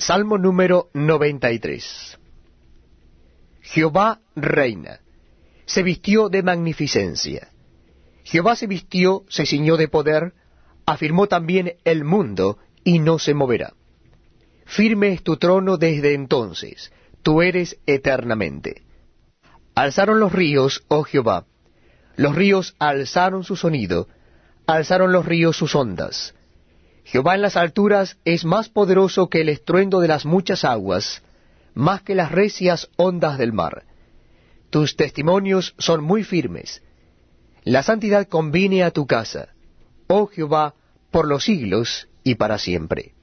Salmo número 93. Jehová reina, se vistió de magnificencia. Jehová se vistió, se ciñó de poder, afirmó también el mundo, y no se moverá. Firme es tu trono desde entonces, tú eres eternamente. Alzaron los ríos, oh Jehová, los ríos alzaron su sonido, alzaron los ríos sus ondas. Jehová en las alturas es más poderoso que el estruendo de las muchas aguas, más que las recias ondas del mar. Tus testimonios son muy firmes. La santidad conviene a tu casa, oh Jehová, por los siglos y para siempre.